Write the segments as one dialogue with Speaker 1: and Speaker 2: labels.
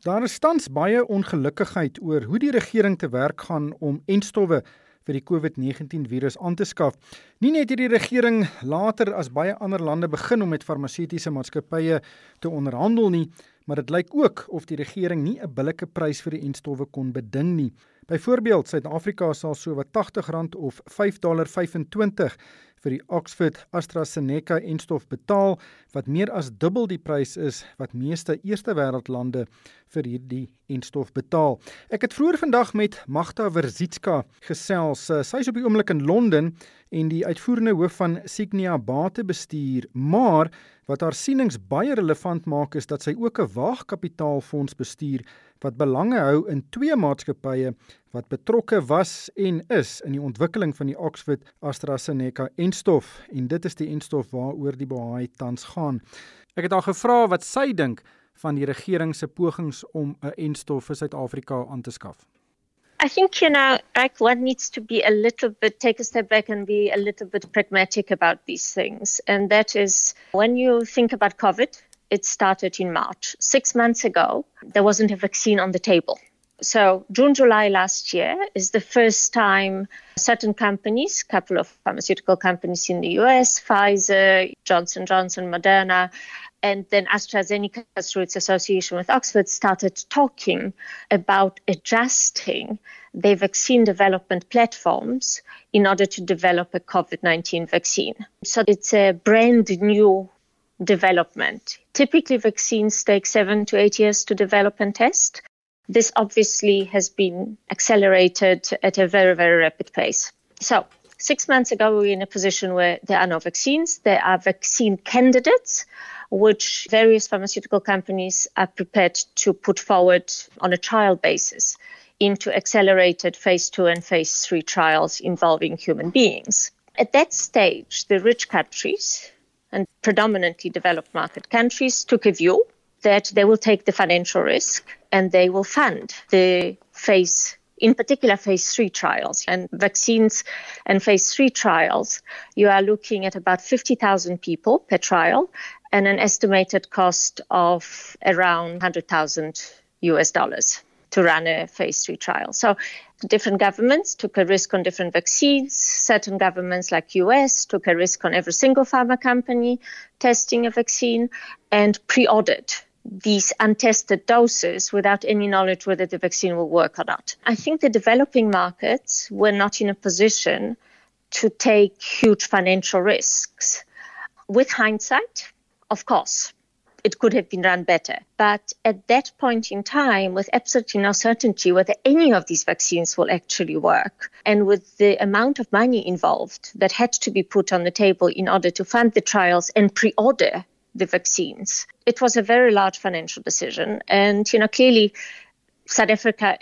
Speaker 1: Daar is tans baie ongelukkigheid oor hoe die regering te werk gaan om enstowwe vir die COVID-19 virus aan te skaf. Nie net het die regering later as baie ander lande begin om met farmaseutiese maatskappye te onderhandel nie, maar dit lyk ook of die regering nie 'n billike prys vir die enstowwe kon beding nie. Byvoorbeeld, Suid-Afrika sal so wat R80 of $5.25 vir die Oxford-AstraZeneca enstof betaal, wat meer as dubbel die prys is wat meeste eerste wêreldlande vir hierdie enstof betaal. Ek het vroeër vandag met Magda Verzicka gesels. Sy is op die oomblik in Londen en die uitvoerende hoof van Signia Batebestuur, maar wat haar sienings baie relevant maak is dat sy ook 'n waagkapitaalfonds bestuur wat belange hou in twee maatskappye wat betrokke was en is in die ontwikkeling van die Oxford-AstraZeneca enstof, en dit is die enstof waaroor die bohaai tans gaan. Ek het haar gevra wat sy dink van die regering se pogings om 'n enstof vir Suid-Afrika aan te skaf.
Speaker 2: I think, one needs to be take a step back and be a little bit pragmatic about these things. And that is, when you think about COVID, it started in March. 6 months ago, there wasn't a vaccine on the table. So June, July last year is the first time certain companies, a couple of pharmaceutical companies in the US, Pfizer, Johnson & Johnson, Moderna, and then AstraZeneca, through its association with Oxford, started talking about adjusting their vaccine development platforms in order to develop a COVID-19 vaccine. So it's a brand new development. Typically, vaccines take 7 to 8 years to develop and test. This obviously has been accelerated at a very, very rapid pace. So 6 months ago, we were in a position where there are no vaccines. There are vaccine candidates, which various pharmaceutical companies are prepared to put forward on a trial basis into accelerated phase 2 and phase 3 trials involving human beings. At that stage, the rich countries and predominantly developed market countries took a view that they will take the financial risk and they will fund the in particular phase 3 trials. And vaccines and phase 3 trials, you are looking at about 50,000 people per trial and an estimated cost of around $100,000 to run a phase 3 trial. So different governments took a risk on different vaccines. Certain governments like US took a risk on every single pharma company testing a vaccine and pre-ordered these untested doses without any knowledge whether the vaccine will work or not. I think the developing markets were not in a position to take huge financial risks. With hindsight, of course, it could have been run better. But at that point in time, with absolutely no certainty whether any of these vaccines will actually work, and with the amount of money involved that had to be put on the table in order to fund the trials and pre-order the vaccines, it was a very large financial decision. And, clearly South Africa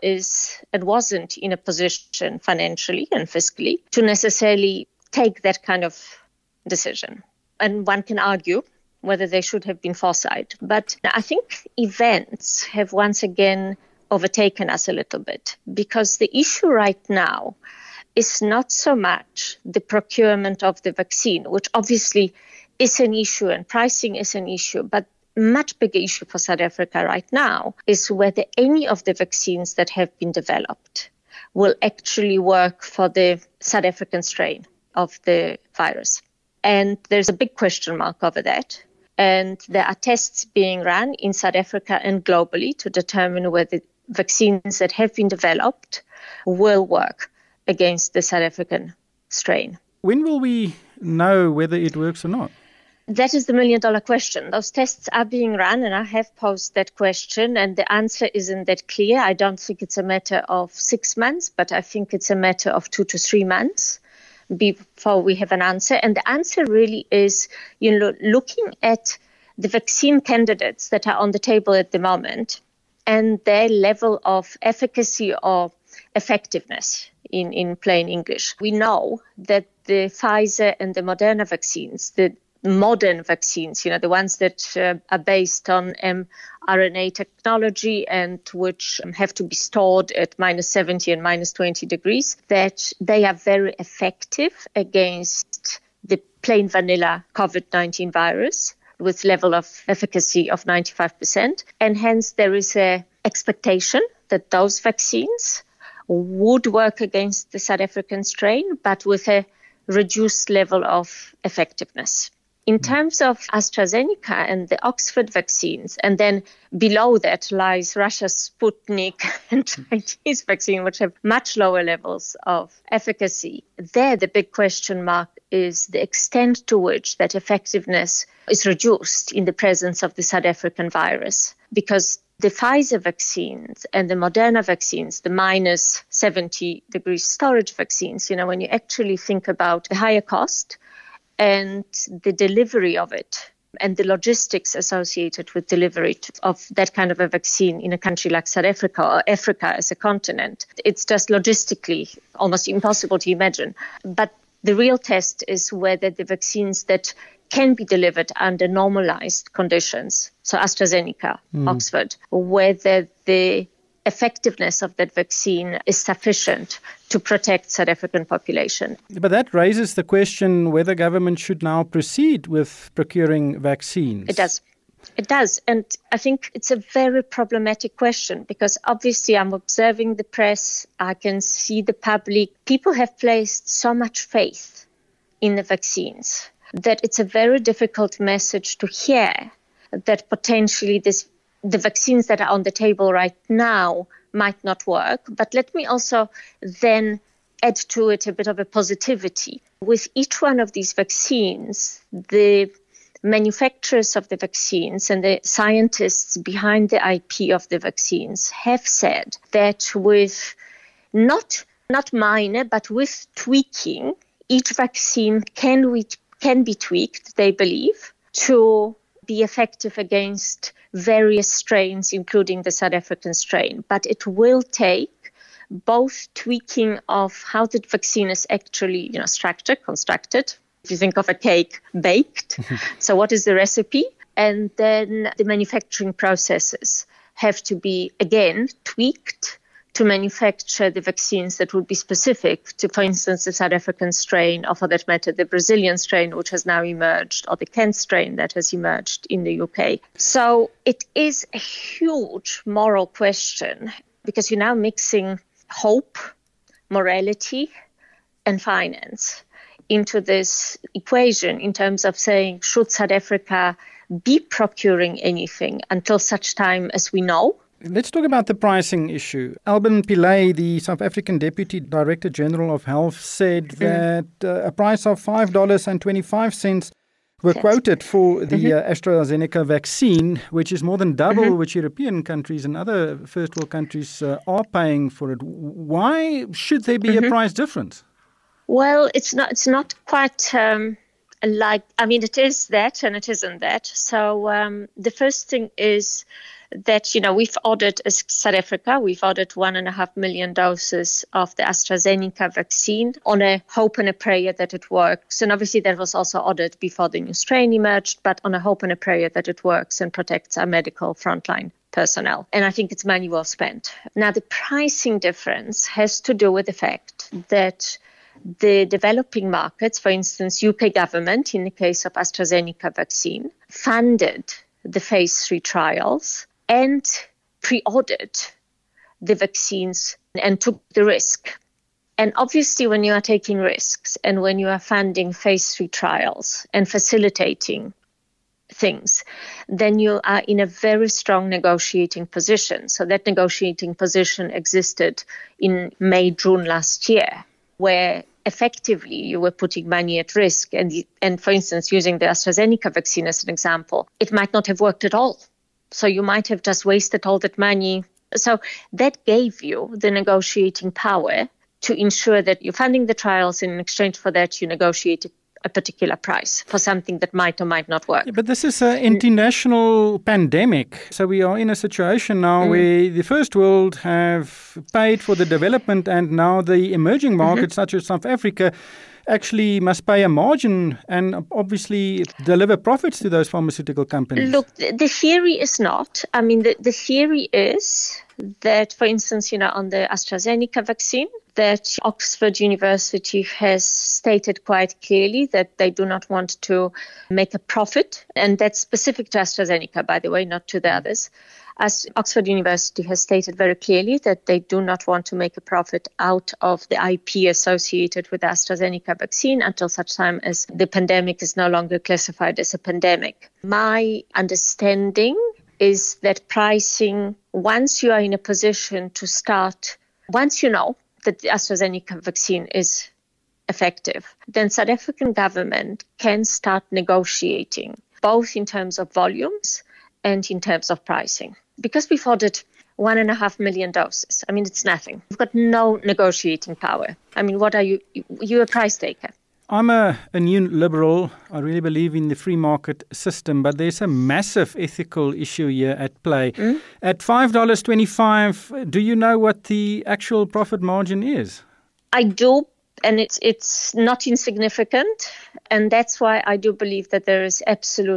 Speaker 2: wasn't in a position financially and fiscally to necessarily take that kind of decision. And one can argue whether they should have been foresight. But I think events have once again overtaken us a little bit, because the issue right now is not so much the procurement of the vaccine, which obviously is an issue and pricing is an issue, but much bigger issue for South Africa right now is whether any of the vaccines that have been developed will actually work for the South African strain of the virus. And there's a big question mark over that. And there are tests being run in South Africa and globally to determine whether vaccines that have been developed will work against the South African strain.
Speaker 1: When will we know whether it works or not?
Speaker 2: That is the million-dollar question. Those tests are being run, and I have posed that question, and the answer isn't that clear. I don't think it's a matter of 6 months, but I think it's a matter of 2 to 3 months before we have an answer. And the answer really is, looking at the vaccine candidates that are on the table at the moment and their level of efficacy or effectiveness in plain English. We know that the Pfizer and the Moderna vaccines, the modern vaccines, the ones that are based on mRNA technology and which have to be stored at -70 and -20 degrees, that they are very effective against the plain vanilla COVID-19 virus with level of efficacy of 95%. And hence there is a expectation that those vaccines would work against the South African strain, but with a reduced level of effectiveness. In terms of AstraZeneca and the Oxford vaccines, and then below that lies Russia's Sputnik and Chinese vaccine, which have much lower levels of efficacy. There, the big question mark is the extent to which that effectiveness is reduced in the presence of the South African virus. Because the Pfizer vaccines and the Moderna vaccines, the minus 70 degrees storage vaccines, when you actually think about the higher cost and the delivery of it and the logistics associated with delivery of that kind of a vaccine in a country like South Africa or Africa as a continent, it's just logistically almost impossible to imagine. But the real test is whether the vaccines that can be delivered under normalized conditions, so AstraZeneca, Oxford, whether the effectiveness of that vaccine is sufficient to protect South African population.
Speaker 1: But that raises the question whether government should now proceed with procuring vaccines.
Speaker 2: It does. It does. And I think it's a very problematic question because obviously I'm observing the press. I can see the public. People have placed so much faith in the vaccines that it's a very difficult message to hear that potentially the vaccines that are on the table right now might not work. But let me also then add to it a bit of a positivity. With each one of these vaccines, the manufacturers of the vaccines and the scientists behind the IP of the vaccines have said that with not minor, but with tweaking, each vaccine can be tweaked, they believe, to be effective against various strains, including the South African strain. But it will take both tweaking of how the vaccine is actually, structured, constructed. If you think of a cake, baked. So what is the recipe? And then the manufacturing processes have to be, again, tweaked to manufacture the vaccines that would be specific to, for instance, the South African strain, or for that matter, the Brazilian strain, which has now emerged, or the Kent strain that has emerged in the UK. So it is a huge moral question because you're now mixing hope, morality, and finance into this equation in terms of saying, should South Africa be procuring anything until such time as we know?
Speaker 1: Let's talk about the pricing issue. Alban Pillay, the South African Deputy Director General of Health, said that a price of $5.25 were quoted for the AstraZeneca vaccine, which is more than double which European countries and other first world countries are paying for it. Why should there be a price difference?
Speaker 2: Well, it's not quite it is that and it isn't that. So the first thing is that, we've ordered, as South Africa, we've ordered 1.5 million doses of the AstraZeneca vaccine on a hope and a prayer that it works. And obviously that was also ordered before the new strain emerged, but on a hope and a prayer that it works and protects our medical frontline personnel. And I think it's money well spent. Now, the pricing difference has to do with the fact that the developing markets, for instance, UK government, in the case of AstraZeneca vaccine, funded the phase 3 trials and pre-ordered the vaccines and took the risk. And obviously, when you are taking risks and when you are funding phase 3 trials and facilitating things, then you are in a very strong negotiating position. So that negotiating position existed in May, June last year, where effectively you were putting money at risk. And for instance, using the AstraZeneca vaccine as an example, it might not have worked at all. So you might have just wasted all that money. So that gave you the negotiating power to ensure that you're funding the trials, and in exchange for that, you negotiate a particular price for something that might or might not work.
Speaker 1: Yeah, but this is an international pandemic. So we are in a situation now where the first world have paid for the development, and now the emerging markets such as South Africa actually must pay a margin and obviously deliver profits to those pharmaceutical companies.
Speaker 2: Look, the theory is not. I mean, the theory is that, for instance, on the AstraZeneca vaccine, that Oxford University has stated quite clearly that they do not want to make a profit. And that's specific to AstraZeneca, by the way, not to the others. As Oxford University has stated very clearly that they do not want to make a profit out of the IP associated with the AstraZeneca vaccine until such time as the pandemic is no longer classified as a pandemic. My understanding is that pricing, once you are in a position to start, once you know that the AstraZeneca vaccine is effective, then South African government can start negotiating, both in terms of volumes and in terms of pricing. Because we've ordered 1.5 million doses. I mean, it's nothing. We've got no negotiating power. I mean, what are you? You're a price taker.
Speaker 1: I'm a new liberal. I really believe in the free market system, but there's a massive ethical issue here at play. At $5.25, do you know what the actual profit margin is?
Speaker 2: I do, and it's not insignificant, and that's why I do believe that there is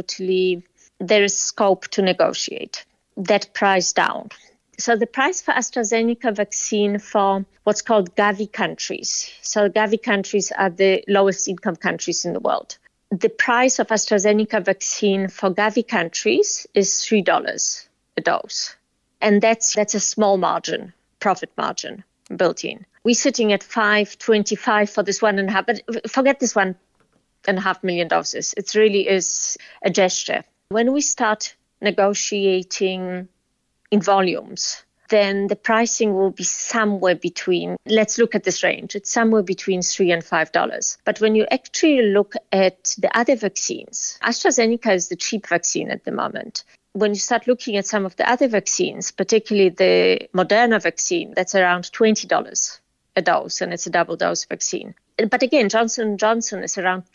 Speaker 2: scope to negotiate that price down. So the price for AstraZeneca vaccine for what's called Gavi countries. So Gavi countries are the lowest income countries in the world. The price of AstraZeneca vaccine for Gavi countries is $3 a dose. And that's a small margin, profit margin built in. We're sitting at $5.25 for this 1.5, but forget this 1.5 million doses. It really is a gesture. When we start negotiating in volumes, then the pricing will be somewhere between, let's look at this range, it's somewhere between $3 and $5. But when you actually look at the other vaccines, AstraZeneca is the cheap vaccine at the moment. When you start looking at some of the other vaccines, particularly the Moderna vaccine, that's around $20 a dose, and it's a double dose vaccine. But again, Johnson & Johnson is around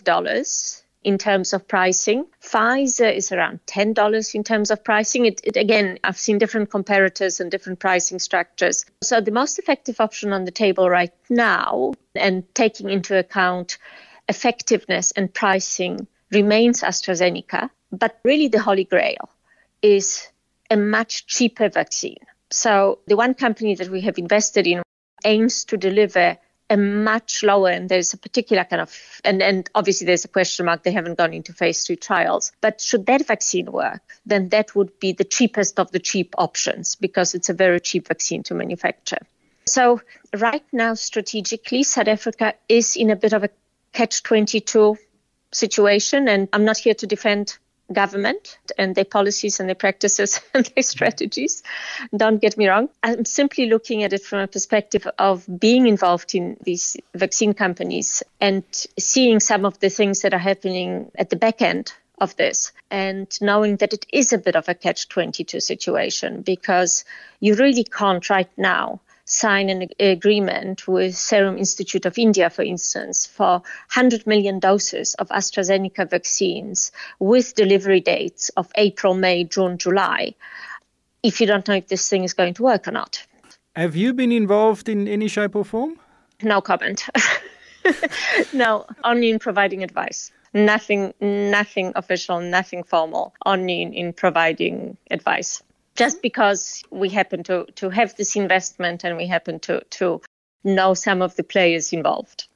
Speaker 2: $12 in terms of pricing. Pfizer is around $10 in terms of pricing. Again, I've seen different comparators and different pricing structures. So the most effective option on the table right now, and taking into account effectiveness and pricing, remains AstraZeneca. But really the holy grail is a much cheaper vaccine. So the one company that we have invested in aims to deliver a much lower, and there's a particular kind of, and obviously there's a question mark, they haven't gone into phase 3 trials. But should that vaccine work, then that would be the cheapest of the cheap options, because it's a very cheap vaccine to manufacture. So right now, strategically, South Africa is in a bit of a catch-22 situation, and I'm not here to defend government and their policies and their practices and their strategies. Don't get me wrong. I'm simply looking at it from a perspective of being involved in these vaccine companies and seeing some of the things that are happening at the back end of this, and knowing that it is a bit of a catch-22 situation, because you really can't right now sign an agreement with Serum Institute of India, for instance, for 100 million doses of AstraZeneca vaccines with delivery dates of April, May, June, July, if you don't know if this thing is going to work or not.
Speaker 1: Have you been involved in any shape or form?
Speaker 2: No comment. No, only in providing advice. Nothing official, nothing formal, only in providing advice. Just because we happen to have this investment and we happen to know some of the players involved.